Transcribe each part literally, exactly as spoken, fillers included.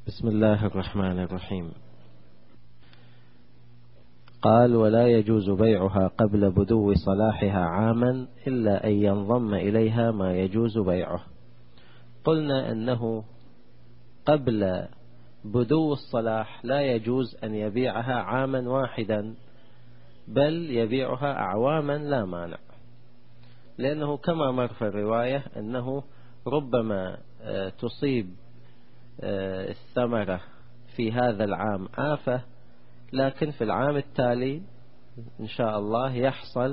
بسم الله الرحمن الرحيم. قال: ولا يجوز بيعها قبل بدو صلاحها عاما إلا أن ينضم إليها ما يجوز بيعه. قلنا أنه قبل بدو الصلاح لا يجوز أن يبيعها عاما واحدا، بل يبيعها أعواما لا مانع، لأنه كما مر في الرواية أنه ربما تصيب الثمرة في هذا العام آفة، لكن في العام التالي إن شاء الله يحصل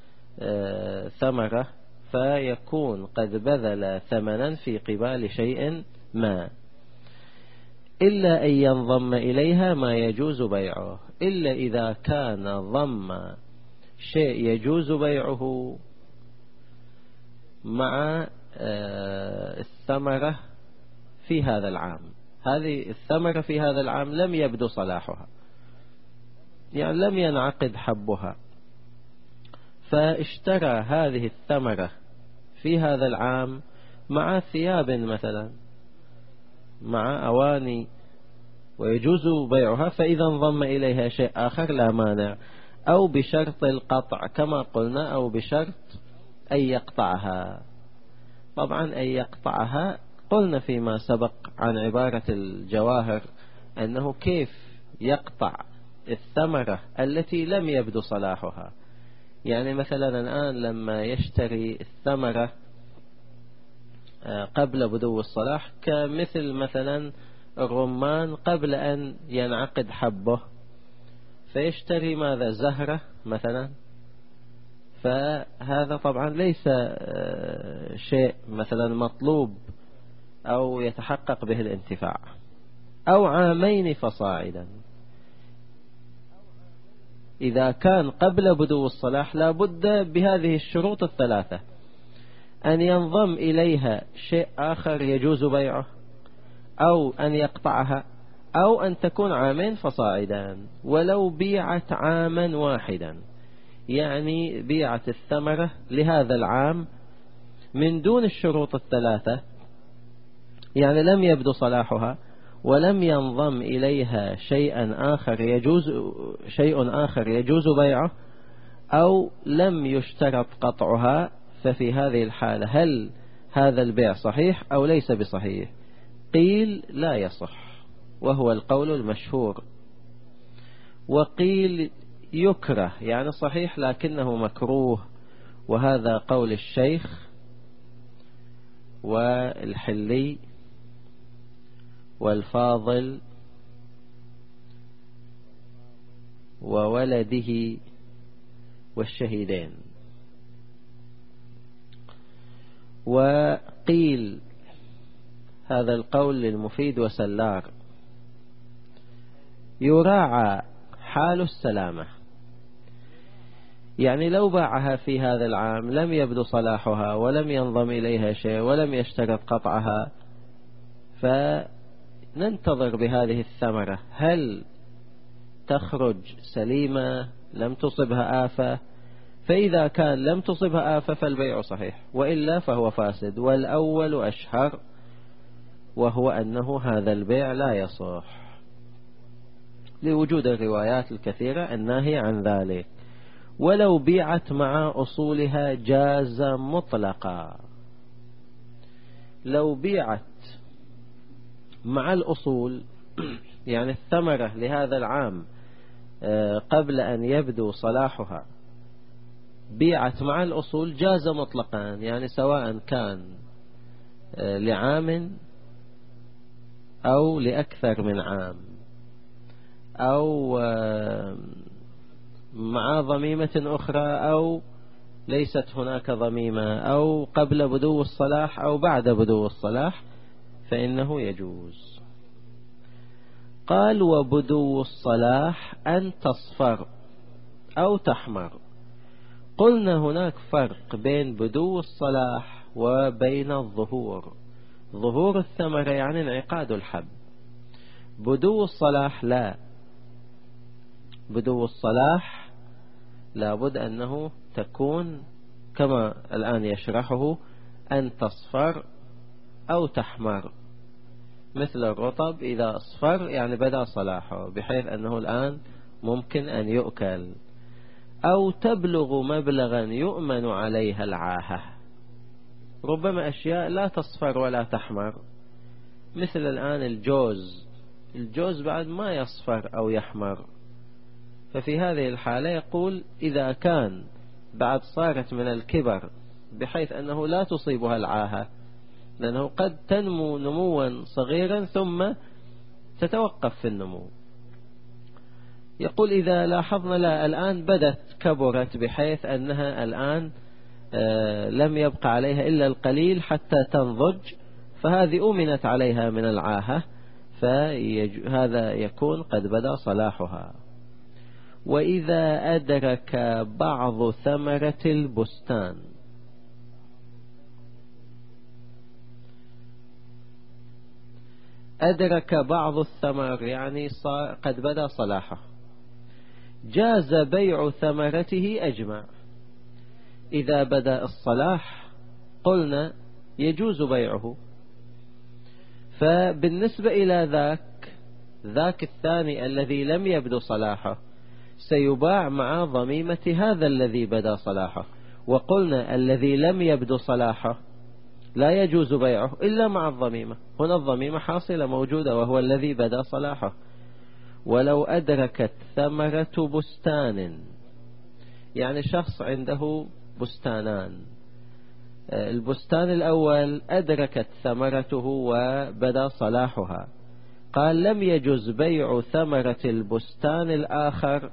ثمرة فيكون قد بذل ثمنا في قبال شيء ما، إلا أن ينضم إليها ما يجوز بيعه. إلا إذا كان ضم شيء يجوز بيعه مع الثمرة في هذا العام. هذه الثمرة في هذا العام لم يبدو صلاحها، يعني لم ينعقد حبها، فاشترى هذه الثمرة في هذا العام مع ثياب مثلا، مع أواني، ويجوز بيعها، فإذا انضم إليها شيء آخر لا مانع، أو بشرط القطع كما قلنا، أو بشرط أن يقطعها. طبعا أن يقطعها قلنا فيما سبق عن عبارة الجواهر أنه كيف يقطع الثمرة التي لم يبدو صلاحها. يعني مثلا الآن لما يشتري الثمرة قبل بدو الصلاح، كمثل مثلا الرمان قبل أن ينعقد حبه، فيشتري ماذا؟ زهرة مثلا، فهذا طبعا ليس شيء مثلا مطلوب أو يتحقق به الانتفاع. أو عامين فصاعدا، إذا كان قبل بدو الصلاح لا بد بهذه الشروط الثلاثة: أن ينضم إليها شيء آخر يجوز بيعه، أو أن يقطعها، أو أن تكون عامين فصاعدا. ولو بيعت عاما واحدا، يعني بيعت الثمرة لهذا العام من دون الشروط الثلاثة، يعني لم يبدو صلاحها ولم ينضم إليها شيئا آخر يجوز شيء آخر يجوز بيعه، أو لم يشترط قطعها، ففي هذه الحالة هل هذا البيع صحيح أو ليس بصحيح؟ قيل لا يصح، وهو القول المشهور. وقيل يكره، يعني صحيح لكنه مكروه، وهذا قول الشيخ والحلي والفاضل وولده والشهيدين. وقيل هذا القول للمفيد وسلار: يراعى حال السلامة، يعني لو باعها في هذا العام لم يبدو صلاحها ولم ينضم إليها شيء ولم يشترط قطعها، فننتظر بهذه الثمرة هل تخرج سليمة لم تصبها آفة. فإذا كان لم تصبها آفة فالبيع صحيح، وإلا فهو فاسد. والأول أشهر، وهو أنه هذا البيع لا يصح لوجود الروايات الكثيرة الناهية عن ذلك. ولو بيعت مع أصولها جاز مطلقا. لو بيعت مع الأصول، يعني الثمرة لهذا العام قبل أن يبدو صلاحها بيعت مع الأصول جاز مطلقا، يعني سواء كان لعام أو لأكثر من عام، أو مع ضميمة أخرى، أو ليست هناك ضميمة، أو قبل بدو الصلاح أو بعد بدو الصلاح، فإنه يجوز. قال: وبدو الصلاح أن تصفر أو تحمر. قلنا هناك فرق بين بدو الصلاح وبين الظهور. ظهور الثمرة يعني انعقاد الحب، بدو الصلاح لا. بدو الصلاح لابد أنه تكون كما الآن يشرحه: أن تصفر أو تحمر. مثل الرطب إذا أصفر يعني بدأ صلاحه بحيث أنه الآن ممكن أن يؤكل، أو تبلغ مبلغا يؤمن عليها العاهة. ربما أشياء لا تصفر ولا تحمر، مثل الآن الجوز، الجوز بعد ما يصفر أو يحمر، ففي هذه الحالة يقول إذا كان بعد صارت من الكبر بحيث أنه لا تصيبها العاهة، لأنه قد تنمو نموا صغيرا ثم تتوقف في النمو. يقول إذا لاحظنا لا الآن بدت كبرت بحيث أنها الآن لم يبقى عليها إلا القليل حتى تنضج، فهذه أمنت عليها من العاهة، فهذا يكون قد بدأ صلاحها. وإذا أدرك بعض ثمرة البستان، أدرك بعض الثمر يعني قد بدأ صلاحه، جاز بيع ثمرته أجمع. إذا بدأ الصلاح قلنا يجوز بيعه، فبالنسبة إلى ذاك ذاك الثاني الذي لم يبدو صلاحه سيباع مع ضميمة هذا الذي بدأ صلاحه. وقلنا الذي لم يبدو صلاحه لا يجوز بيعه إلا مع الضميمة، هنا الضميمة حاصلة موجودة وهو الذي بدأ صلاحه. ولو أدركت ثمرة بستان، يعني شخص عنده بستانان، البستان الأول أدركت ثمرته وبدأ صلاحها، قال لم يجوز بيع ثمرة البستان الآخر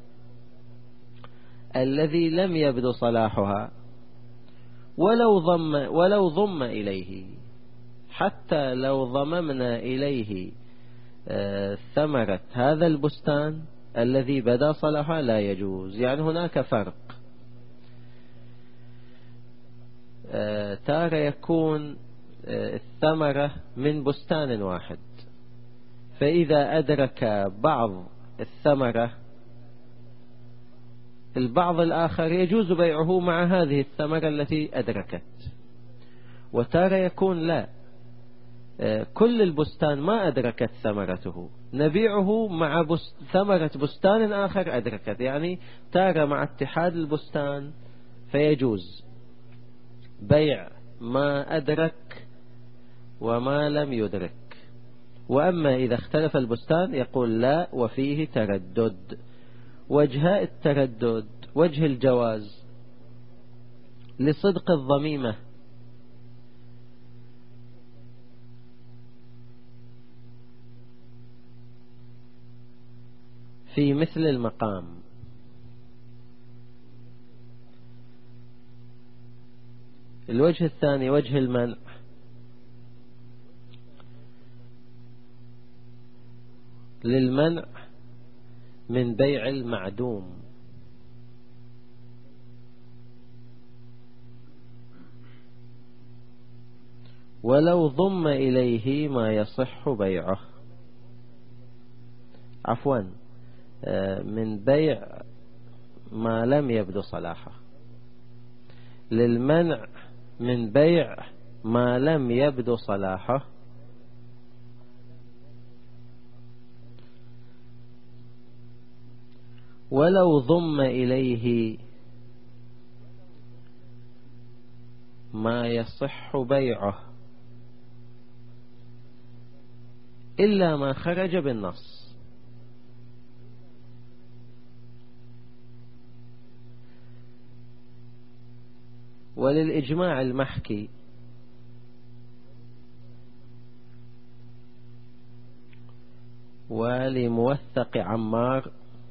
الذي لم يبدو صلاحها ولو ضم ولو ضم إليه، حتى لو ضممنا إليه ثمرة هذا البستان الذي بدأ صلاحها لا يجوز. يعني هناك فرق، تارة يكون الثمرة من بستان واحد، فإذا أدرك بعض الثمرة البعض الآخر يجوز بيعه مع هذه الثمرة التي أدركت. وتارة يكون لا، كل البستان ما أدركت ثمرته نبيعه مع بست ثمرة بستان آخر أدركت، يعني تارة مع اتحاد البستان فيجوز بيع ما أدرك وما لم يدرك. وأما إذا اختلف البستان يقول لا، وفيه تردد. وجهاء التردد: وجه الجواز لصدق الضميمة في مثل المقام، الوجه الثاني وجه المنع، للمنع من بيع المعدوم، ولو ضم إليه ما يصح بيعه، عفوا من بيع ما لم يبدو صلاحه، للمنع من بيع ما لم يبدو صلاحه ولو ضم إليه ما يصح بيعه إلا ما خرج بالنص. وللإجماع المحكي ولموثق عمار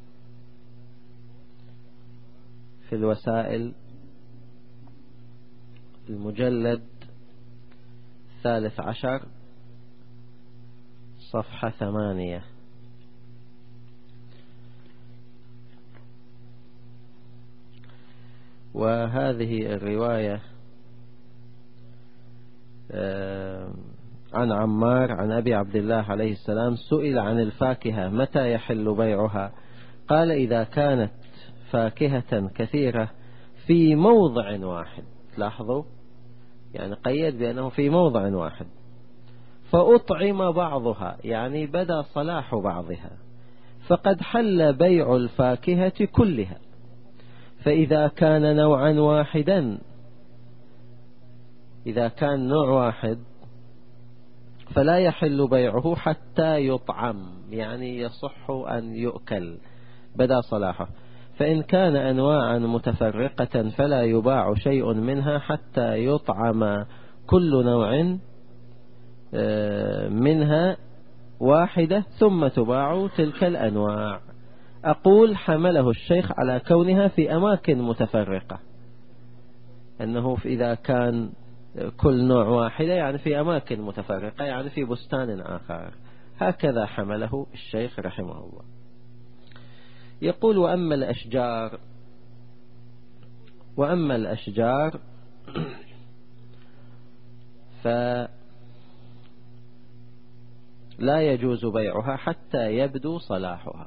في الوسائل المجلد الثالث عشر صفحة ثمانية: وهذه الرواية عن عمار عن أبي عبد الله عليه السلام سئل عن الفاكهة متى يحل بيعها، قال إذا كانت فاكهة كثيرة في موضع واحد، لاحظوا يعني قيد بأنه في موضع واحد، فأطعم بعضها يعني بدا صلاح بعضها فقد حل بيع الفاكهة كلها. فإذا كان نوعا واحدا إذا كان نوع واحد فلا يحل بيعه حتى يطعم يعني يصح أن يؤكل بدا صلاحه. فإن كان أنواعا متفرقة فلا يباع شيء منها حتى يطعم كل نوع منها واحدة ثم تباع تلك الأنواع. أقول حمله الشيخ على كونها في أماكن متفرقة، أنه إذا كان كل نوع واحدة يعني في أماكن متفرقة يعني في بستان آخر، هكذا حمله الشيخ رحمه الله. يقول وأما الأشجار وأما الأشجار فلا يجوز بيعها حتى يبدو صلاحها.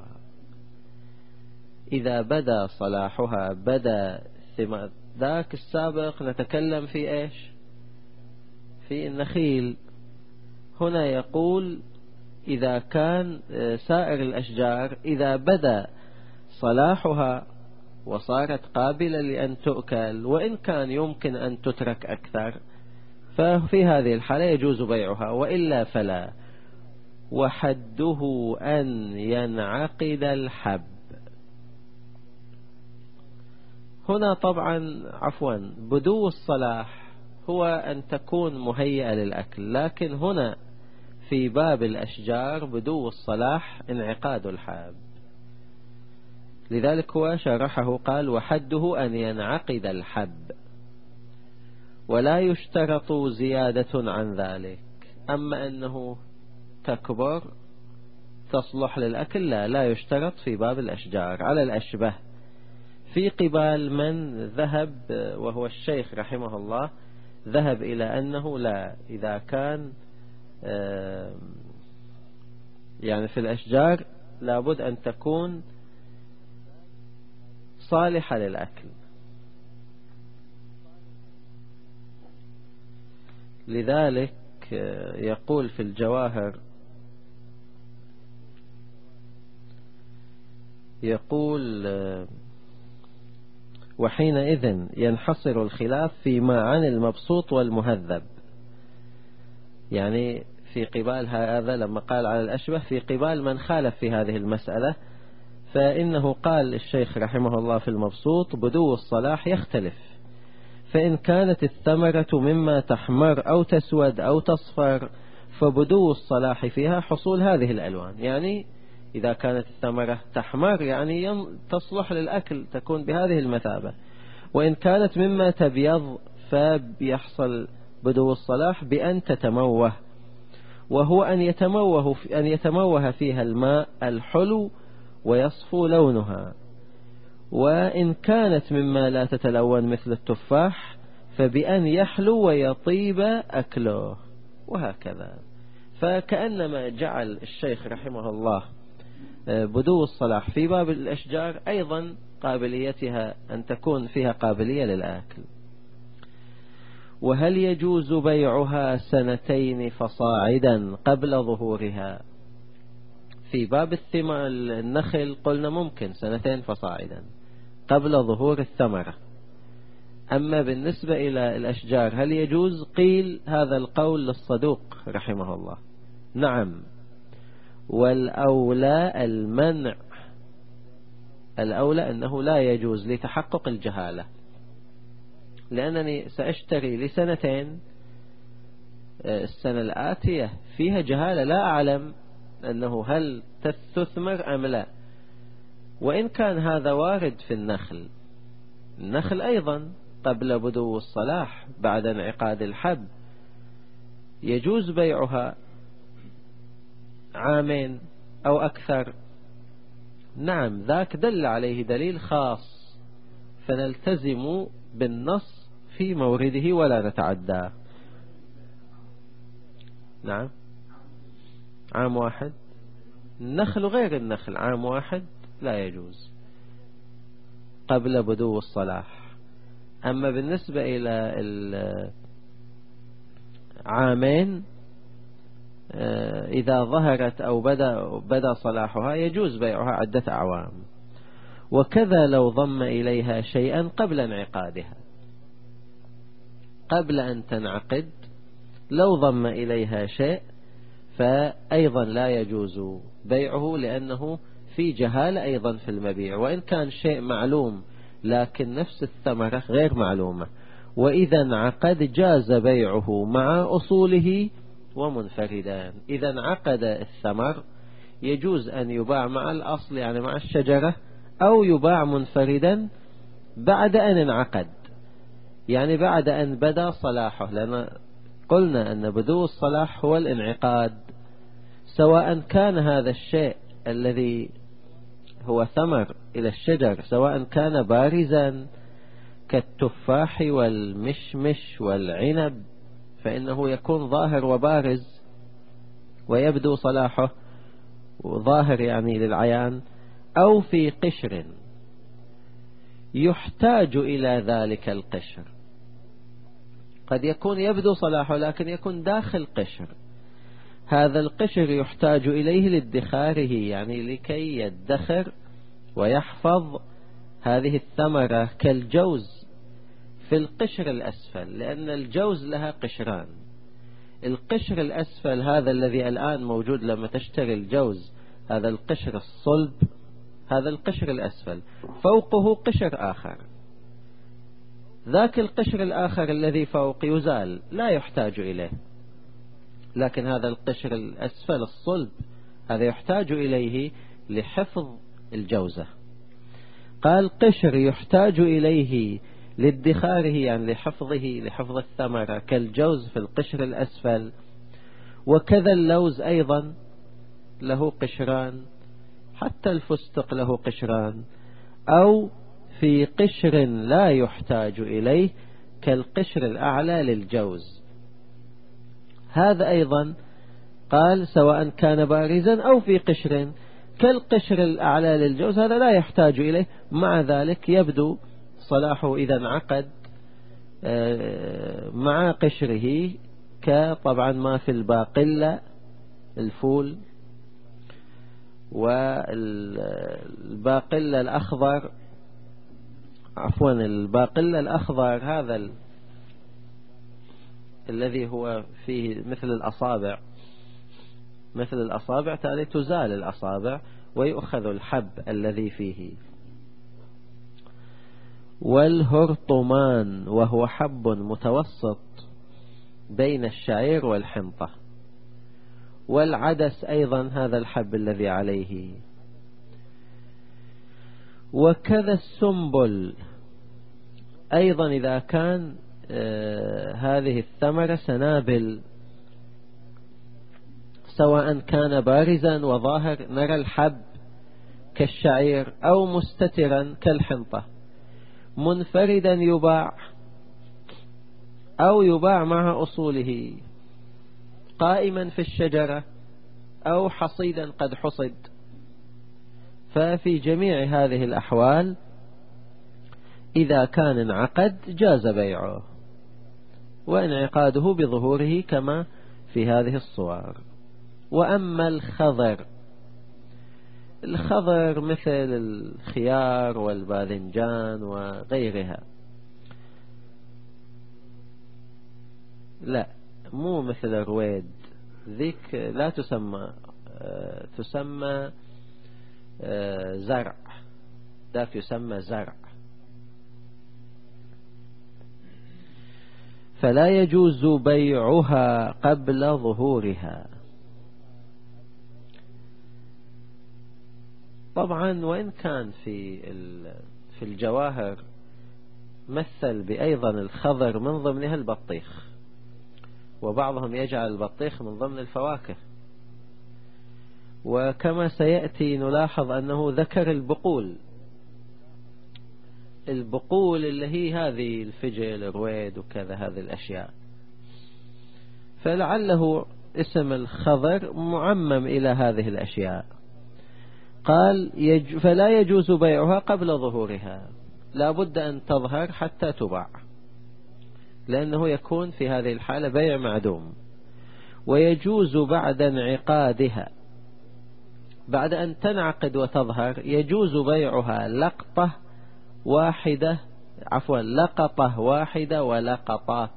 إذا بدا صلاحها بدا ثمار. ذاك السابق نتكلم في إيش؟ في النخيل. هنا يقول إذا كان سائر الأشجار إذا بدا صلاحها وصارت قابلة لأن تؤكل وإن كان يمكن أن تترك أكثر ففي هذه الحالة يجوز بيعها، وإلا فلا. وحده أن ينعقد الحب. هنا طبعا عفوا بدو الصلاح هو أن تكون مهيئة للأكل، لكن هنا في باب الأشجار بدو الصلاح انعقاد الحب، لذلك هو شرحه قال وحده أن ينعقد الحب ولا يشترط زيادة عن ذلك. أما أنه تكبر تصلح للأكل لا لا يشترط في باب الأشجار على الأشبه. في قبال من ذهب وهو الشيخ رحمه الله ذهب إلى أنه لا، إذا كان يعني في الأشجار لابد أن تكون صالحة للأكل. لذلك يقول في الجواهر يقول وحينئذ ينحصر الخلاف فيما عن المبسوط والمهذب. يعني في قبال هذا لما قال على الأشبه في قبال من خالف في هذه المسألة، فإنه قال الشيخ رحمه الله في المبسوط بدو الصلاح يختلف. فإن كانت الثمرة مما تحمر أو تسود أو تصفر فبدو الصلاح فيها حصول هذه الألوان. يعني إذا كانت الثمرة تحمر يعني تصلح للأكل تكون بهذه المثابة. وإن كانت مما تبيض فبيحصل بدو الصلاح بأن تتموه، وهو أن يتموه, أن يتموه فيها الماء الحلو ويصفو لونها. وإن كانت مما لا تتلون مثل التفاح فبأن يحلو ويطيب أكله، وهكذا. فكأنما جعل الشيخ رحمه الله بدو الصلاح في باب الأشجار أيضا قابليتها أن تكون فيها قابلية للأكل. وهل يجوز بيعها سنتين فصاعدا قبل ظهورها؟ في باب الثمار النخل قلنا ممكن سنتين فصاعدا قبل ظهور الثمرة. أما بالنسبة إلى الأشجار هل يجوز؟ قيل هذا القول للصدوق رحمه الله نعم، والأولى المنع. الأولى أنه لا يجوز لتحقق الجهالة، لأنني سأشتري لسنتين، السنة الآتية فيها جهالة لا أعلم أنه هل تستثمر أم لا. وإن كان هذا وارد في النخل، النخل أيضا قبل بدو الصلاح بعد انعقاد الحب يجوز بيعها عامين أو أكثر. نعم ذاك دل عليه دليل خاص فنلتزم بالنص في مورده ولا نتعداه. نعم عام واحد. النخل غير النخل عام واحد لا يجوز قبل بدو الصلاح. أما بالنسبة إلى العامين إذا ظهرت أو بدأ, بدأ صلاحها يجوز بيعها عدة أعوام. وكذا لو ضم إليها شيئا قبل انعقادها، قبل أن تنعقد لو ضم إليها شيء فأيضا لا يجوز بيعه، لأنه في جهالة أيضا في المبيع، وإن كان شيء معلوم لكن نفس الثمرة غير معلومة. وإذا انعقد جاز بيعه مع أصوله ومنفردا. إذا انعقد الثمر يجوز أن يباع مع الأصل، يعني مع الشجرة، أو يباع منفردا بعد أن انعقد، يعني بعد أن بدأ صلاحه، لأن قلنا أن بدو الصلاح هو الانعقاد، سواء كان هذا الشيء الذي هو ثمر إلى الشجر سواء كان بارزا كالتفاح والمشمش والعنب، فإنه يكون ظاهر وبارز ويبدو صلاحه ظاهر يعني للعيان، أو في قشر يحتاج إلى ذلك القشر، قد يكون يبدو صلاحه لكن يكون داخل قشر، هذا القشر يحتاج إليه لادخاره، يعني لكي يدخر ويحفظ هذه الثمرة، كالجوز في القشر الأسفل، لأن الجوز لها قشران. القشر الأسفل هذا الذي الآن موجود لما تشتري الجوز، هذا القشر الصلب، هذا القشر الأسفل، فوقه قشر آخر، ذاك القشر الآخر الذي فوق يزال لا يحتاج إليه، لكن هذا القشر الأسفل الصلب هذا يحتاج إليه لحفظ الجوزة. قال قشر يحتاج إليه لادخاره، يعني لحفظه، لحفظ الثمرة، كالجوز في القشر الأسفل. وكذا اللوز أيضا له قشران، حتى الفستق له قشران، أو في قشر لا يحتاج إليه كالقشر الأعلى للجوز، هذا أيضا قال سواء كان بارزا أو في قشر كالقشر الأعلى للجوز، هذا لا يحتاج إليه، مع ذلك يبدو صلاحه إذا انعقد مع قشره، كطبعا ما في الباقلة الفول، والباقلة الأخضر، عفوا الباقلة الأخضر هذا ال... الذي هو فيه مثل الأصابع، مثل الأصابع، تالي تزال الأصابع ويؤخذ الحب الذي فيه. والهرطمان وهو حب متوسط بين الشعير والحنطة. والعدس أيضا هذا الحب الذي عليه. وكذا السنبل أيضا إذا كان آه هذه الثمرة سنابل، سواء كان بارزا وظاهر نرى الحب كالشعير، أو مستترا كالحنطة، منفردا يباع أو يباع مع أصوله، قائما في الشجرة أو حصيدا قد حصد. ففي جميع هذه الأحوال إذا كان انعقد جاز بيعه، وانعقاده بظهوره كما في هذه الصور. وأما الخضر، الخضر مثل الخيار والباذنجان وغيرها، لا مو مثل الرويد، ذيك لا تسمى، تسمى زرع، ذاك يسمى زرع. فلا يجوز بيعها قبل ظهورها. طبعا وإن كان في في الجواهر مثل بأيضا الخضر من ضمنها البطيخ، وبعضهم يجعل البطيخ من ضمن الفواكه. وكما سيأتي نلاحظ أنه ذكر البقول، البقول اللي هي هذه الفجل الرويد وكذا هذه الأشياء، فلعله اسم الخضر معمم إلى هذه الأشياء. قال يج فلا يجوز بيعها قبل ظهورها، لا بد أن تظهر حتى تباع، لأنه يكون في هذه الحالة بيع معدوم. ويجوز بعد انعقادها، بعد أن تنعقد وتظهر يجوز بيعها لقطة واحدة، عفوا لقطة واحدة ولقطات.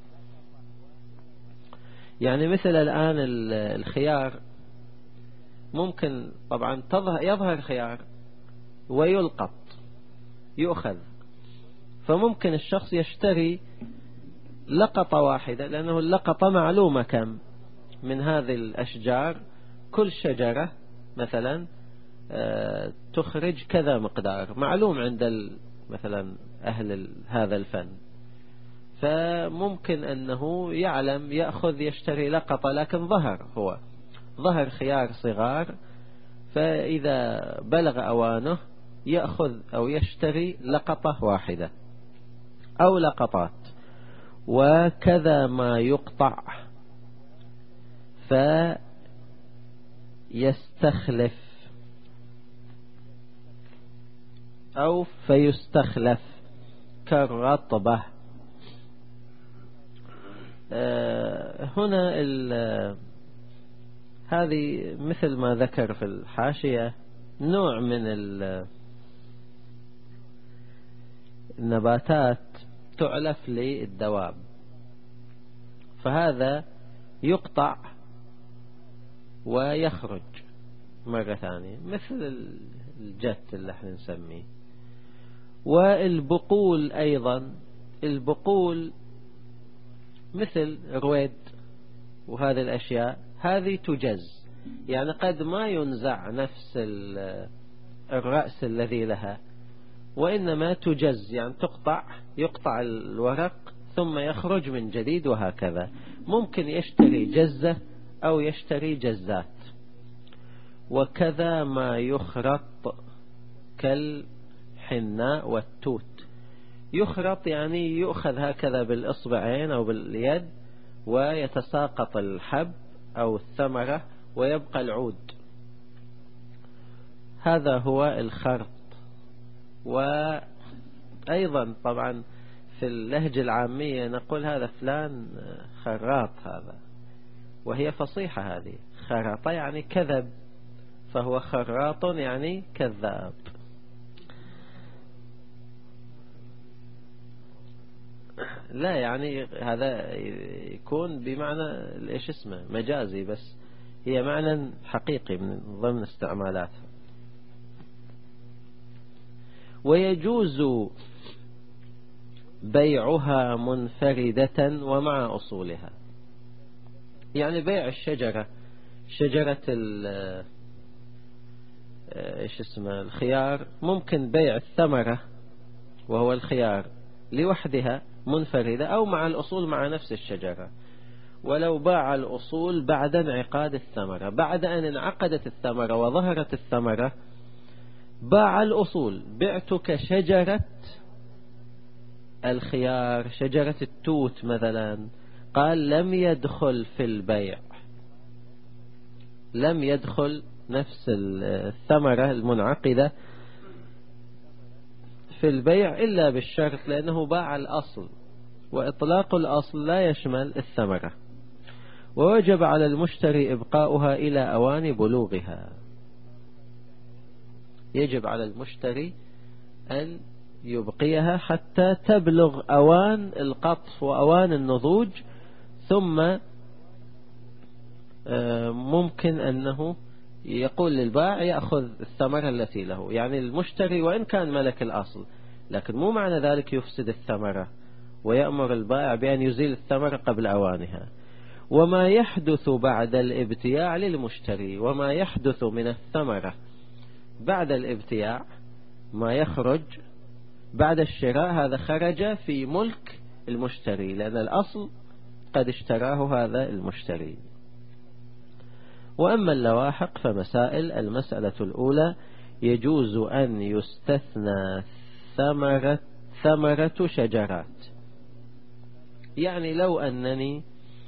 يعني مثل الآن الخيار ممكن طبعا يظهر خيار ويلقط يؤخذ، فممكن الشخص يشتري لقطة واحدة، لأنه اللقطة معلومة كم من هذه الأشجار، كل شجرة مثلا تخرج كذا مقدار معلوم عند مثلا أهل هذا الفن، فممكن أنه يعلم يأخذ يشتري لقطة، لكن ظهر هو ظهر خيار صغار، فإذا بلغ أوانه يأخذ أو يشتري لقطة واحدة أو لقطات. وكذا ما يقطع فيستخلف أو فيستخلف كالرطبة. هنا هذه مثل ما ذكر في الحاشية نوع من النباتات تعلف للدواب، فهذا يقطع ويخرج مرة ثانية مثل الجت اللي احنا نسميه. والبقول أيضا، البقول مثل رويد وهذه الأشياء هذه تجز، يعني قد ما ينزع نفس الرأس الذي لها، وإنما تجز يعني تقطع، يقطع الورق ثم يخرج من جديد، وهكذا. ممكن يشتري جزة أو يشتري جزات. وكذا ما يخرط كالحناء والتوت. يخرط يعني يؤخذ هكذا بالإصبعين أو باليد ويتساقط الحب أو الثمرة ويبقى العود، هذا هو الخرط. وأيضا طبعا في اللهجة العامية نقول هذا فلان خراط، هذا وهي فصيحة هذه. خرط يعني كذب، فهو خراط يعني كذاب. لا يعني هذا يكون بمعنى ايش اسمه مجازي، بس هي معنى حقيقي من ضمن استعمالاتها. ويجوز بيعها منفردة ومع أصولها، يعني بيع الشجرة، شجرة ايش اسمه الخيار، ممكن بيع الثمرة وهو الخيار لوحدها منفردة أو مع الأصول مع نفس الشجرة. ولو باع الأصول بعد انعقاد الثمرة، بعد أن انعقدت الثمرة وظهرت الثمرة باع الأصول، بعتك شجرة الخيار، شجرة التوت مثلا، قال لم يدخل في البيع، لم يدخل نفس الثمرة المنعقدة في البيع إلا بالشرط، لأنه باع الأصل، وإطلاق الأصل لا يشمل الثمرة. ووجب على المشتري إبقاؤها إلى أوان بلوغها، يجب على المشتري أن يبقيها حتى تبلغ أوان القطف وأوان النضوج، ثم ممكن أنه يقول للبائع يأخذ الثمرة التي له، يعني المشتري وإن كان ملك الأصل، لكن مو معنى ذلك يفسد الثمرة ويأمر البائع بأن يزيل الثمرة قبل أوانها. وما يحدث بعد الابتياع للمشتري، وما يحدث من الثمرة بعد الابتياع، ما يخرج بعد الشراء، هذا خرج في ملك المشتري، لأن الأصل قد اشتراه هذا المشتري. وأما اللواحق فمسائل. المسألة الأولى: يجوز أن يستثنى ثمرة, ثمرة شجرات، يعني لو أنني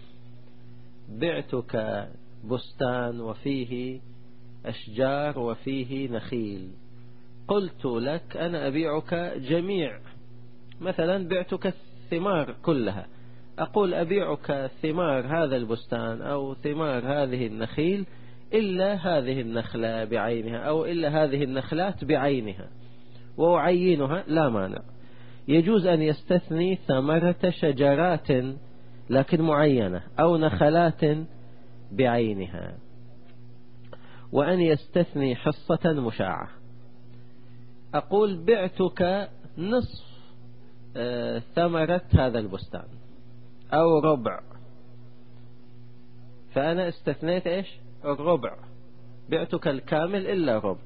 بعتك بستان وفيه أشجار وفيه نخيل، قلت لك أنا أبيعك جميع، مثلا بعتك الثمار كلها، أقول أبيعك ثمار هذا البستان أو ثمار هذه النخيل إلا هذه النخلة بعينها أو إلا هذه النخلات بعينها وأعينها، لا مانع. يجوز أن يستثني ثمرة شجرات لكن معينة أو نخلات بعينها، وأن يستثني حصة مشاعة. أقول بعتك نصف ثمرة هذا البستان أو ربع، فأنا استثنيت إيش؟ الربع، بعتك الكامل إلا ربع.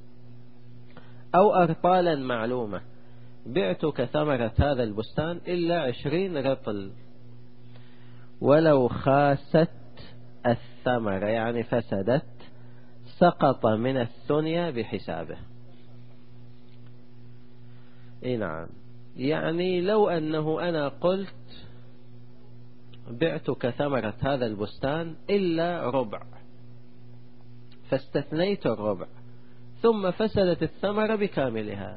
أو أرطالا معلومة، بعتك ثمرة هذا البستان إلا عشرين رطل. ولو خاست الثمرة يعني فسدت سقط من الثنيا بحسابه. إيه نعم، يعني لو أنه أنا قلت بعتك ثمرة هذا البستان إلا ربع، فاستثنيت الربع ثم فسدت الثمرة بكاملها،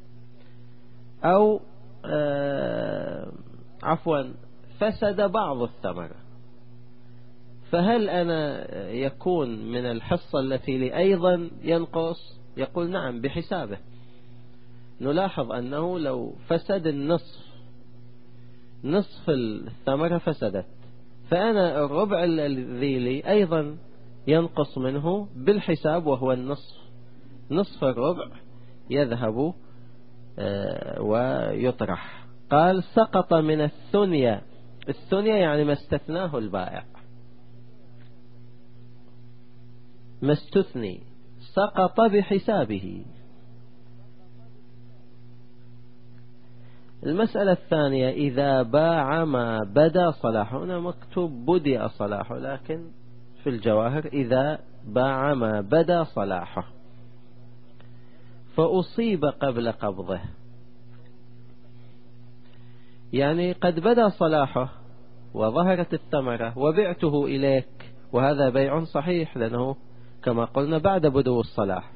أو آه عفوا فسد بعض الثمرة، فهل أنا يكون من الحصة التي لي أيضا ينقص؟ يقول نعم بحسابه. نلاحظ أنه لو فسد النصف، نصف الثمرة فسدت، فأنا الربع الذي لي أيضا ينقص منه بالحساب وهو النصف، نصف الربع يذهب ويطرح. قال سقط من الثنيا، الثنيا يعني ما استثناه البائع، ما استثني سقط بحسابه. المسألة الثانية إذا باع ما بدا صلاحه، هنا مكتوب بدأ صلاحه لكن في الجواهر إذا باع ما بدا صلاحه فأصيب قبل قبضه، يعني قد بدا صلاحه وظهرت الثمرة وبعته إليك، وهذا بيع صحيح لأنه كما قلنا بعد بدو الصلاح،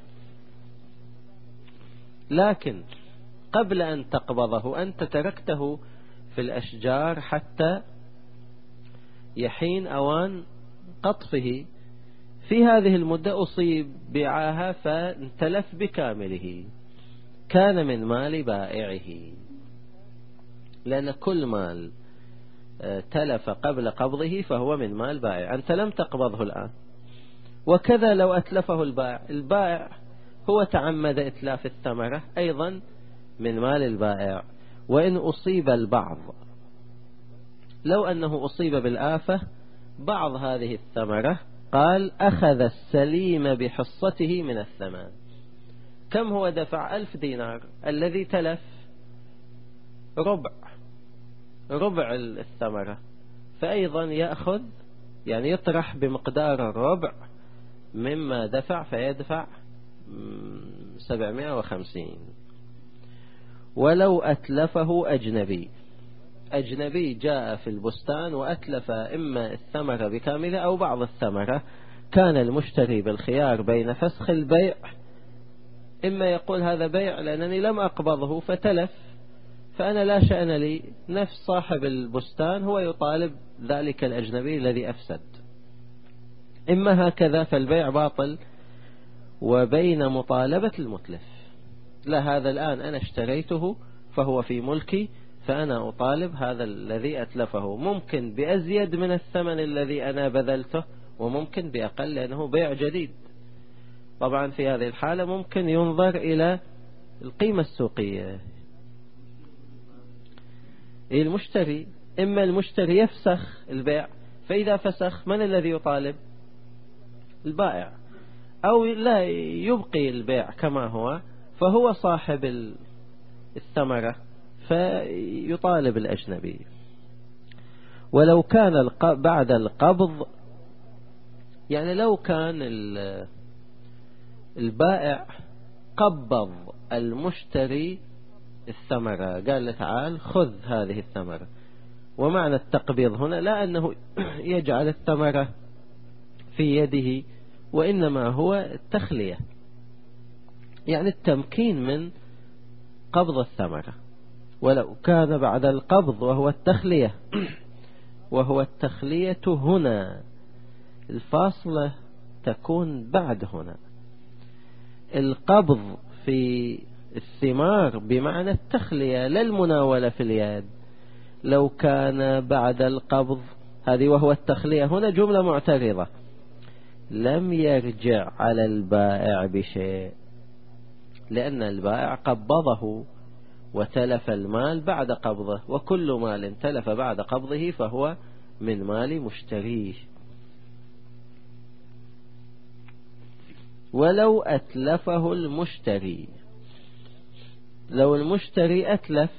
لكن قبل أن تقبضه أنت تركته في الأشجار حتى يحين أوان قطفه، في هذه المدة أصيب بيعها فانتلف بكامله، كان من مال بائعه، لأن كل مال تلف قبل قبضه فهو من مال بائع، أنت لم تقبضه الآن. وكذا لو أتلفه البائع، البائع هو تعمد إتلاف الثمرة أيضا من مال البائع. وإن أصيب البعض، لو أنه أصيب بالآفة بعض هذه الثمرة، قال أخذ السليم بحصته من الثمن. كم هو دفع؟ ألف دينار، الذي تلف ربع ربع الثمرة، فأيضا يأخذ يعني يطرح بمقدار الربع مما دفع، فيدفع سبعمائة وخمسين. ولو أتلفه أجنبي، أجنبي جاء في البستان وأتلف إما الثمرة بكاملة أو بعض الثمرة، كان المشتري بالخيار بين فسخ البيع، إما يقول هذا بيع لأنني لم أقبضه فتلف فأنا لا شأن لي، نفس صاحب البستان هو يطالب ذلك الأجنبي الذي أفسد، إما هكذا فالبيع باطل، وبين مطالبة المتلف، لا هذا الآن أنا اشتريته فهو في ملكي، فأنا أطالب هذا الذي أتلفه، ممكن بأزيد من الثمن الذي أنا بذلته وممكن بأقل لأنه بيع جديد. طبعا في هذه الحالة ممكن ينظر إلى القيمة السوقية. المشتري إما المشتري يفسخ البيع، فإذا فسخ من الذي يطالب؟ البائع، أو لا يبقي البيع كما هو فهو صاحب الثمرة فيطالب الأجنبي. ولو كان بعد القبض، يعني لو كان البائع قبض المشتري الثمرة، قال له تعال خذ هذه الثمرة، ومعنى التقبيض هنا لا أنه يجعل الثمرة في يده، وإنما هو التخلية، يعني التمكين من قبض الثمرة. ولو كان بعد القبض وهو التخلية وهو التخلية هنا. الفاصلة تكون بعد هنا. القبض في الثمار بمعنى التخلية لا المناولة في اليد. لو كان بعد القبض هذه وهو التخلية هنا جملة معترضة، لم يرجع على البائع بشيء، لأن البائع قبضه وتلف المال بعد قبضه، وكل مال تلف بعد قبضه فهو من مال مشتريه. ولو أتلفه المشتري، لو المشتري أتلف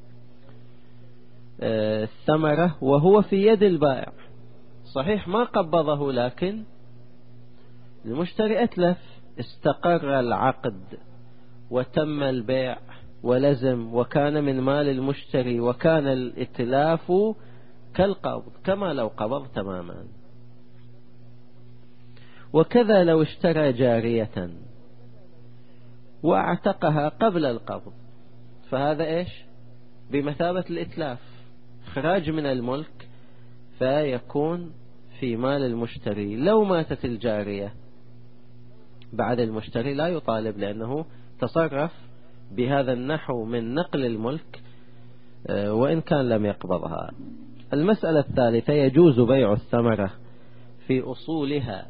الثمرة وهو في يد البائع، صحيح ما قبضه لكن المشتري أتلف، استقر العقد وتم البيع ولزم وكان من مال المشتري، وكان الإتلاف كالقبض كما لو قبض تماما. وكذا لو اشترى جارية واعتقها قبل القبض، فهذا إيش؟ بمثابة الإتلاف، إخراج من الملك، فيكون في مال المشتري. لو ماتت الجارية بعد المشتري لا يطالب، لأنه تصرف بهذا النحو من نقل الملك وإن كان لم يقبضها. المسألة الثالثة: يجوز بيع الثمرة في أصولها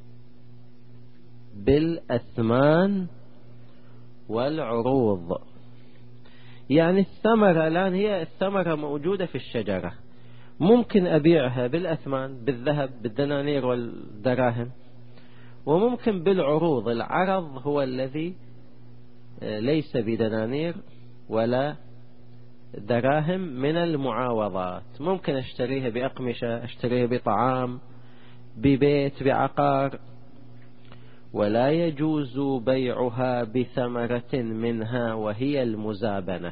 بالأثمان والعروض. يعني الثمرة الآن هي الثمرة موجودة في الشجرة، ممكن أبيعها بالأثمان، بالذهب، بالدنانير والدراهم، وممكن بالعروض. العرض هو الذي ليس بدنانير ولا دراهم من المعاوضات، ممكن أشتريها بأقمشة، أشتريها بطعام، ببيت، بعقار. ولا يجوز بيعها بثمرة منها وهي المزابنة.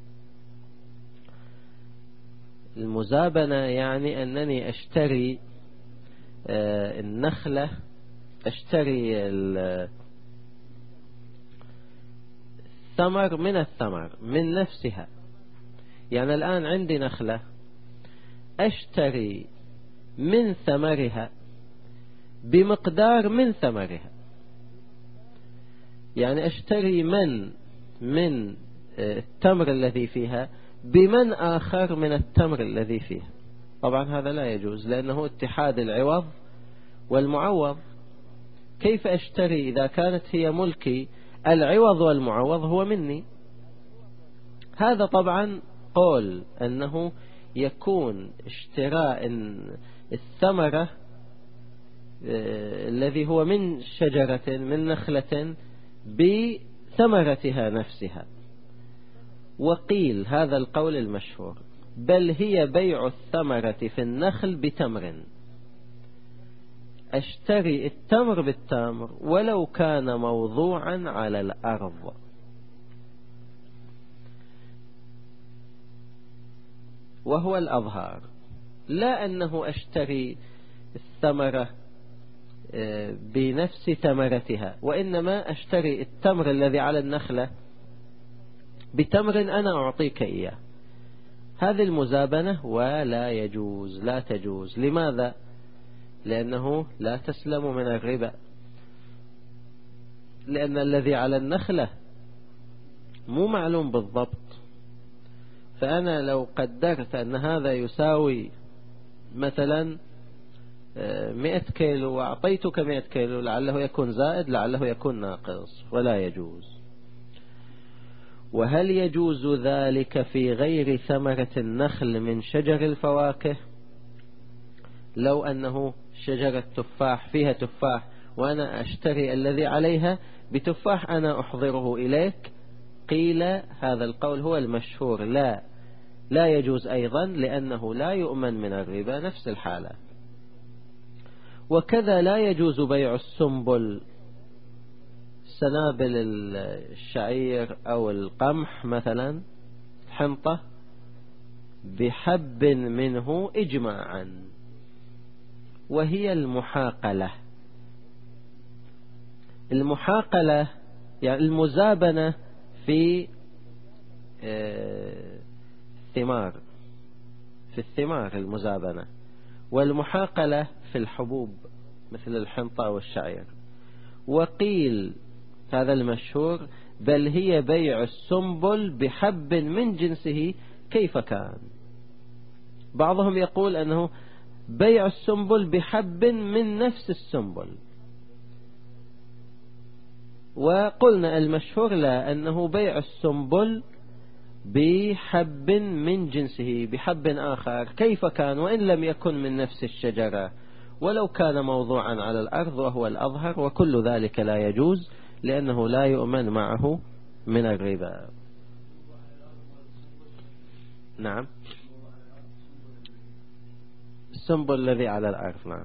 المزابنة يعني أنني أشتري النخلة، أشتري الثمر من الثمر من نفسها. يعني الآن عندي نخلة، أشتري من ثمرها بمقدار من ثمرها. يعني أشتري من من التمر الذي فيها بمن آخر من التمر الذي فيها. طبعا هذا لا يجوز، لأنه اتحاد العوض والمعوض. كيف أشتري إذا كانت هي ملكي؟ العوض والمعوض هو مني. هذا طبعا قول أنه يكون اشتراء الثمرة الذي هو من شجرة من نخلة بثمرتها نفسها. وقيل هذا القول المشهور: بل هي بيع الثمرة في النخل بتمر. أشتري التمر بالتمر ولو كان موضوعا على الأرض. وهو الأظهر، لا أنه أشتري الثمرة بنفس ثمرتها، وإنما أشتري التمر الذي على النخلة بتمر أنا أعطيك إياه. هذه المزابنة ولا يجوز، لا تجوز. لماذا؟ لأنه لا تسلم من الربا، لأن الذي على النخلة مو معلوم بالضبط. فأنا لو قدرت أن هذا يساوي مثلا مئة كيلو وأعطيتك مئة كيلو، لعله يكون زائد لعله يكون ناقص، ولا يجوز. وهل يجوز ذلك في غير ثمرة النخل من شجر الفواكه؟ لو أنه شجرة تفاح فيها تفاح وأنا أشتري الذي عليها بتفاح أنا أحضره إليك، قيل هذا القول هو المشهور، لا لا يجوز أيضا، لأنه لا يؤمن من الربا نفس الحالة. وكذا لا يجوز بيع السنبل، سنابل الشعير أو القمح مثلا، حنطة، بحب منه إجماعا، وهي المحاقلة. المحاقلة يعني المزابنة في الثمار، في الثمار المزابنة. والمحاقلة في الحبوب مثل الحنطة والشعير. وقيل هذا المشهور بل هي بيع السنبل بحب من جنسه كيف كان. بعضهم يقول أنه بيع السنبل بحب من نفس السنبل، وقلنا المشهور لا، أنه بيع السنبل بحب من جنسه بحب آخر كيف كان وإن لم يكن من نفس الشجرة ولو كان موضوعا على الأرض وهو الأظهر، وكل ذلك لا يجوز لأنه لا يؤمن معه من الربا. نعم، السنبل الذي على الأرض. نعم.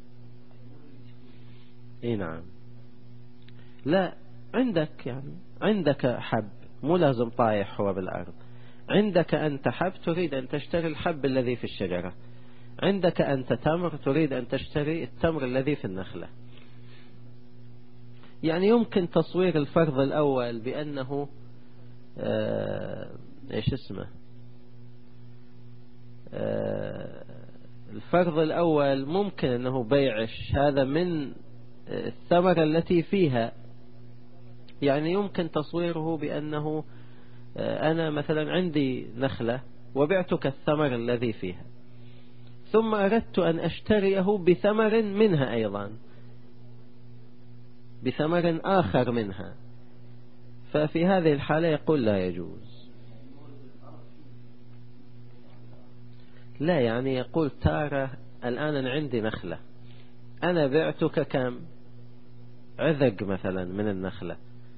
إيه نعم. لا، عندك يعني عندك حب مو لازم طايح هو بالأرض، عندك أنت حب تريد أن تشتري الحب الذي في الشجرة، عندك أنت تمر تريد أن تشتري التمر الذي في النخلة. يعني يمكن تصوير الفرض الأول بأنه آه إيش اسمه آه الفرض الأول ممكن أنه بيعش هذا من الثمرة التي فيها. يعني يمكن تصويره بأنه أنا مثلا عندي نخلة وبعتك الثمر الذي فيها، ثم أردت أن أشتريه بثمر منها أيضا، بثمر آخر منها، ففي هذه الحالة يقول لا يجوز. لا، يعني يقول تارة الآن أنا عندي نخلة، أنا بعتك كم عذق مثلا من النخلة،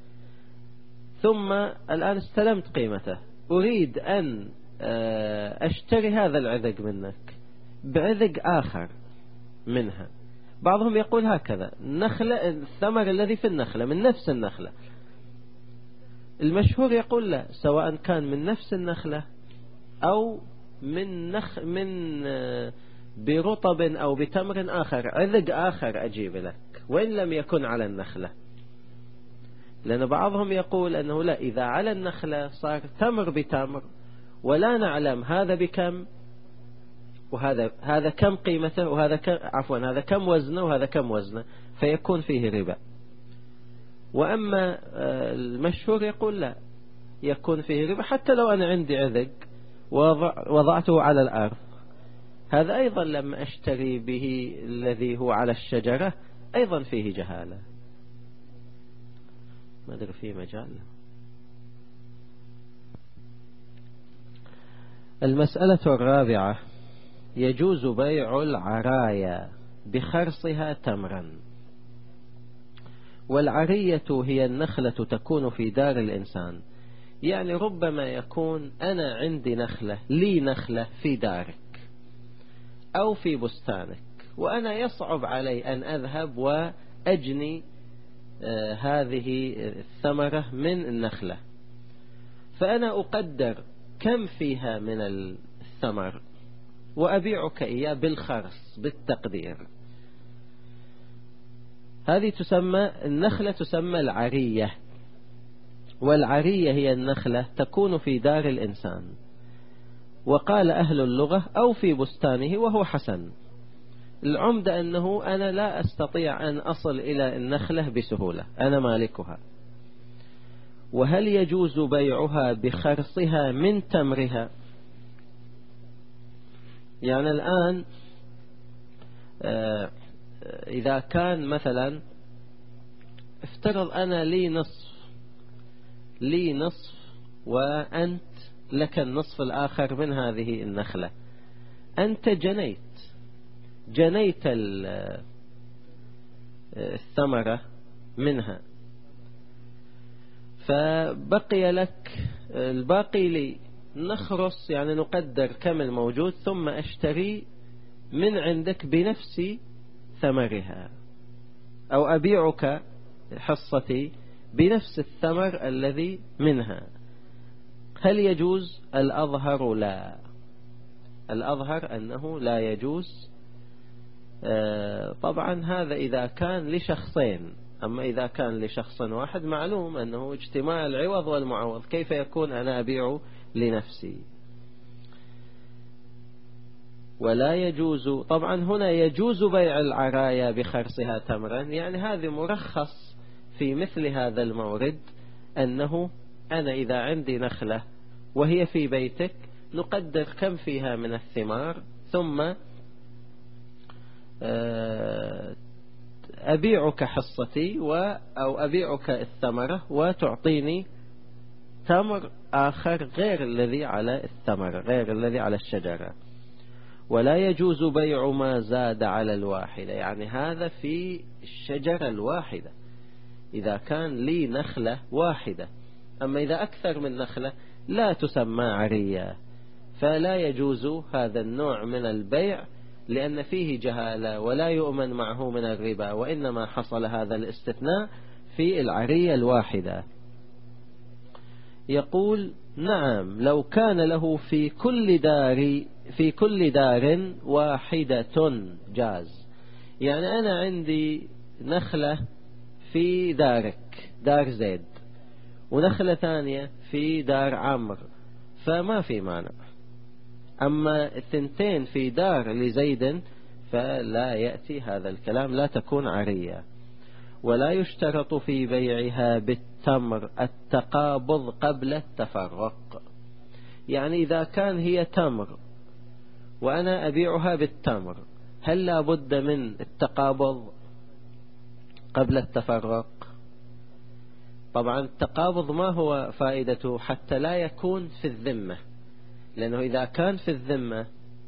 ثم الآن استلمت قيمته، أريد أن أشتري هذا العذق منك بعذق آخر منها. بعضهم يقول هكذا، النخلة الثمر الذي في النخلة من نفس النخلة. المشهور يقول لا، سواء كان من نفس النخلة أو من نخ من برطب أو بتمر آخر، عذق آخر أجيب لك وإن لم يكن على النخلة. لأن بعضهم يقول أنه لا، إذا على النخلة صار تمر بتمر ولا نعلم هذا بكم وهذا هذا كم قيمته وهذا كم عفوا هذا كم وزنه وهذا كم وزنه، فيكون فيه ربا. وأما المشهور يقول لا، يكون فيه ربا حتى لو أنا عندي عذق وضعته على الأرض، هذا أيضا لما أشتري به الذي هو على الشجرة أيضا فيه جهالة. ما أدري فيه مجال. المسألة الرابعة: يجوز بيع العرايا بخرصها تمرا. والعرية هي النخلة تكون في دار الإنسان. يعني ربما يكون أنا عندي نخلة لي نخلة في دارك أو في بستانك، وأنا يصعب علي أن أذهب وأجني آه هذه الثمرة من النخلة، فأنا أقدر كم فيها من الثمر وأبيعك إياه بالخرص بالتقدير. هذه تسمى النخلة تسمى العرية. والعرية هي النخلة تكون في دار الإنسان، وقال أهل اللغة أو في بستانه، وهو حسن. العمدة أنه أنا لا أستطيع أن أصل إلى النخلة بسهولة، أنا مالكها. وهل يجوز بيعها بخرصها من تمرها؟ يعني الآن إذا كان مثلا افترض أنا لي نصف لي نصف وأنت لك النصف الآخر من هذه النخلة، أنت جنيت جنيت الثمرة منها، فبقي لك الباقي لي، نخرص يعني نقدر كم الموجود ثم أشتري من عندك بنفس ثمرها، أو أبيعك حصتي بنفس الثمر الذي منها. هل يجوز؟ الأظهر لا، الأظهر أنه لا يجوز. طبعا هذا إذا كان لشخصين، أما إذا كان لشخص واحد معلوم أنه اجتماع العوض والمعوض، كيف يكون أنا أبيع لنفسي؟ ولا يجوز. طبعا هنا يجوز بيع العرايا بخرصها تمرا، يعني هذه مرخص في مثل هذا المورد، أنه أنا إذا عندي نخلة وهي في بيتك نقدر كم فيها من الثمار، ثم أبيعك حصتي أو أبيعك الثمرة وتعطيني تمر آخر غير الذي على الثمرة، غير الذي على الشجرة. ولا يجوز بيع ما زاد على الواحدة، يعني هذا في الشجرة الواحدة إذا كان لي نخلة واحدة، أما إذا أكثر من نخلة لا تسمى عرية، فلا يجوز هذا النوع من البيع لأن فيه جهالة ولا يؤمن معه من الربا، وإنما حصل هذا الاستثناء في العرية الواحدة. يقول نعم لو كان له في كل دار في كل دار واحدة جاز، يعني أنا عندي نخلة في دارك دار زيد ونخلة ثانية في دار عمرو فما في مانع، أما الثنتين في دار لزيد فلا يأتي هذا الكلام، لا تكون عرية. ولا يشترط في بيعها بالتمر التقابض قبل التفرق، يعني إذا كان هي تمر وأنا أبيعها بالتمر هل لا بد من التقابض قبل التفرق؟ طبعا التقابض ما هو فائدته؟ حتى لا يكون في الذمة، لأنه إذا كان في الذمة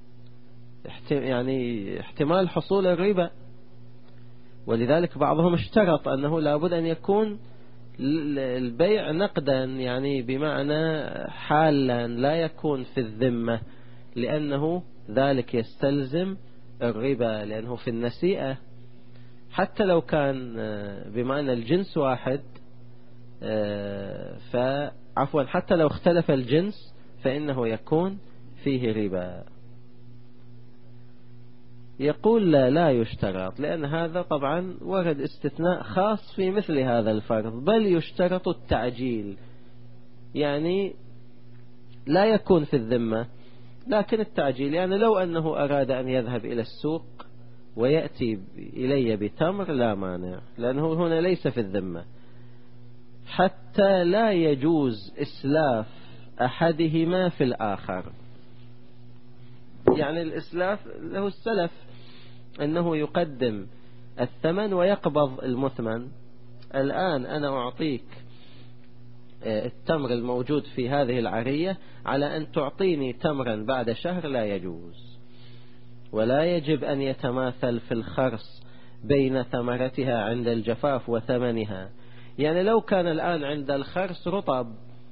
يعني احتمال حصول الربا، ولذلك بعضهم اشترط أنه لابد أن يكون البيع نقدا، يعني بمعنى حالا لا يكون في الذمة، لأنه ذلك يستلزم الربا، لأنه في النسيئة حتى لو كان بمعنى الجنس واحد، فعفوا حتى لو اختلف الجنس فإنه يكون فيه ربا. يقول لا لا يشترط، لأن هذا طبعا ورد استثناء خاص في مثل هذا الفرض، بل يشترط التعجيل، يعني لا يكون في الذمة لكن التعجيل، يعني لو أنه أراد أن يذهب إلى السوق ويأتي إلي بتمر لا مانع، لأنه هنا ليس في الذمة. حتى لا يجوز إسلاف أحدهما في الآخر، يعني الإسلاف له السلف أنه يقدم الثمن ويقبض المثمن. الآن أنا أعطيك التمر الموجود في هذه العرية على أن تعطيني تمرا بعد شهر، لا يجوز. ولا يجب أن يتماثل في الخرص بين ثمرتها عند الجفاف وثمنها، يعني لو كان الآن عند الخرص رطب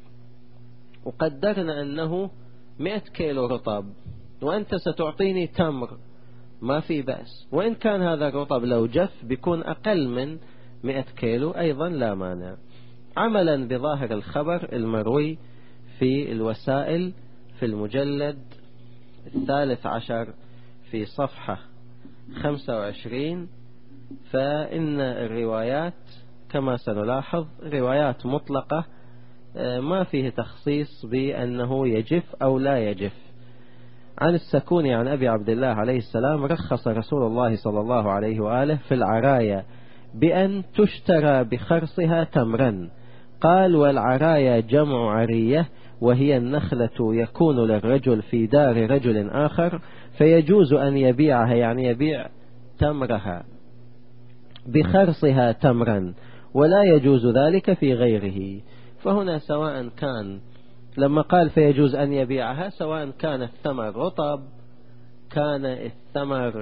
وقدرنا أنه مئة كيلو رطب وأنت ستعطيني تمر ما في بأس، وإن كان هذا الرطب لو جف بيكون أقل من مئة كيلو أيضا لا مانع، عملا بظاهر الخبر المروي في الوسائل في المجلد الثالث عشر في صفحة خمسة وعشرين. فإن الروايات كما سنلاحظ روايات مطلقة ما فيه تخصيص بأنه يجف أو لا يجف. عن السكوني عن أبي عبد الله عليه السلام رخص رسول الله صلى الله عليه وآله في العرايا بأن تشترى بخرصها تمرا، قال والعرايا جمع عرية وهي النخلة يكون للرجل في دار رجل آخر، فيجوز أن يبيعها، يعني يبيع تمرها بخرصها تمرا، ولا يجوز ذلك في غيره. فهنا سواء كان لما قال فيجوز أن يبيعها سواء كان الثمر رطب كان الثمر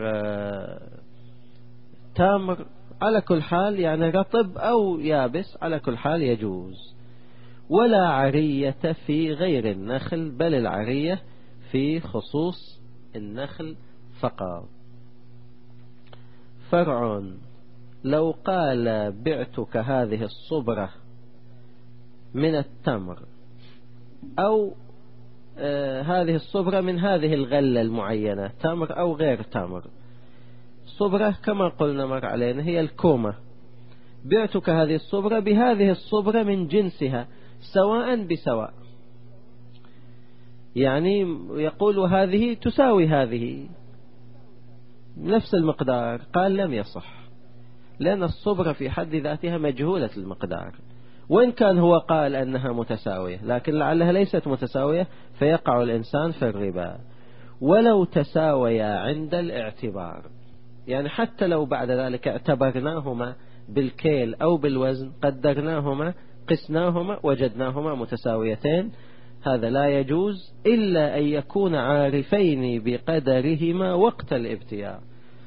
تمر، على كل حال يعني رطب أو يابس على كل حال يجوز. ولا عرية في غير النخل، بل العرية في خصوص النخل فقط. فرع لو قال بعتك هذه الصبرة من التمر أو آه هذه الصبرة من هذه الغلة المعينة، تمر أو غير تمر. صبرة كما قلنا مر علينا هي الكومة، بعتك هذه الصبرة بهذه الصبرة من جنسها سواء بسواء، يعني يقول هذه تساوي هذه، نفس المقدار، قال لم يصح، لأن الصبرة في حد ذاتها مجهولة المقدار، وإن كان هو قال أنها متساوية لكن لعلها ليست متساوية فيقع الإنسان في الربا. ولو تساويا عند الاعتبار، يعني حتى لو بعد ذلك اعتبرناهما بالكيل أو بالوزن، قدرناهما قسناهما وجدناهما متساويتين، هذا لا يجوز إلا أن يكون عارفين بقدرهما وقت الابتياع.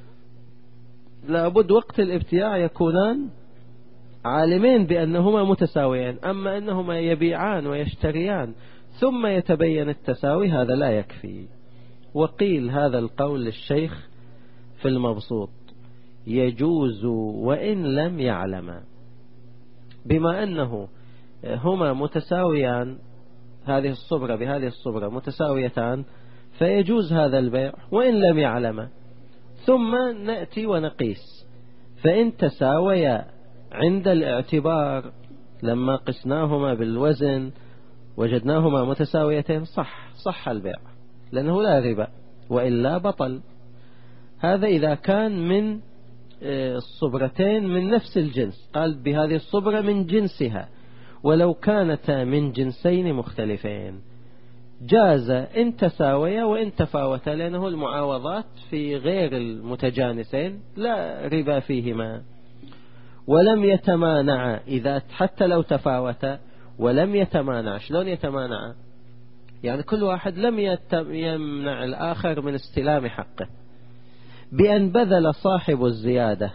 لابد وقت الابتياع يكونان عالمين بأنهما متساويان، أما أنهما يبيعان ويشتريان ثم يتبين التساوي هذا لا يكفي. وقيل هذا القول للشيخ في المبسوط يجوز وإن لم يعلم، بما أنه هما متساويان، هذه الصبرة بهذه الصبرة متساويتان، فيجوز هذا البيع وإن لم يعلم. ثم نأتي ونقيس، فإن تساويا عند الاعتبار لما قسناهما بالوزن وجدناهما متساويتين صح صح البيع لأنه لا ربا، وإلا بطل. هذا إذا كان من الصبرتين من نفس الجنس، قال بهذه الصبرة من جنسها، ولو كانتا من جنسين مختلفين جاز إن تساويا وإن تفاوتا، لأنه المعاوضات في غير المتجانسين لا ربا فيهما. ولم يتمانع إذا حتى لو تفاوتا ولم يتمانع. شلون يتمانع؟ يعني كل واحد لم يمنع الآخر من استلام حقه، بأن بذل صاحب الزيادة.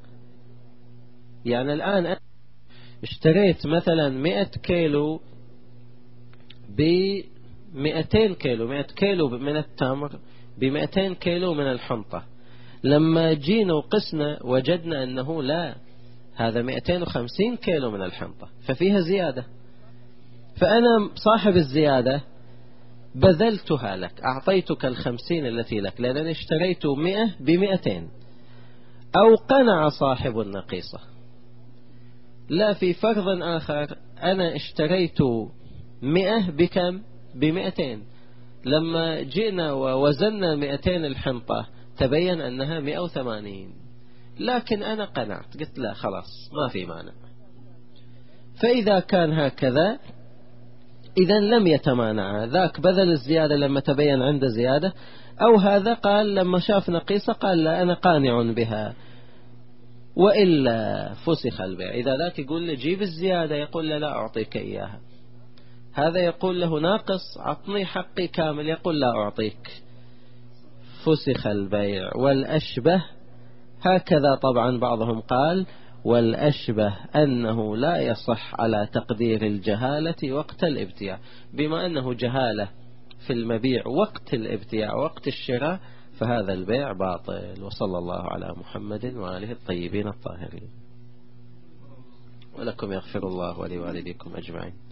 يعني الآن اشتريت مثلا مئة كيلو بمئتين كيلو، مئة كيلو من التمر بمئتين كيلو من الحنطة، لما جينا وقسنا وجدنا أنه لا، هذا مئتين وخمسين كيلو من الحنطة ففيها زيادة، فأنا صاحب الزيادة بذلتها لك، أعطيتك الخمسين التي لك لأنني اشتريت مئة بمئتين. أو قنع صاحب النقيصة، لا في فرض آخر أنا اشتريت مئة بكم بمئتين، لما جئنا ووزننا مئتين الحنطة تبين أنها مئة وثمانين، لكن أنا قنعت قلت لا خلاص ما في مانع. فإذا كان هكذا إذا لم يتمانع، ذاك بذل الزيادة لما تبين عنده زيادة، أو هذا قال لما شاف نقيصة قال لا أنا قانع بها، وإلا فسخ البيع. إذا ذاك يقول له جيب الزيادة يقول له لا أعطيك إياها، هذا يقول له ناقص أعطني حقي كامل يقول لا أعطيك، فسخ البيع. والأشبه هكذا طبعا بعضهم قال والأشبه أنه لا يصح على تقدير الجهالة وقت الابتياع، بما أنه جهالة في المبيع وقت الابتياع وقت الشراء فهذا البيع باطل. وصلى الله على محمد وآله الطيبين الطاهرين. ولكم يغفر الله ولوالديكم أجمعين.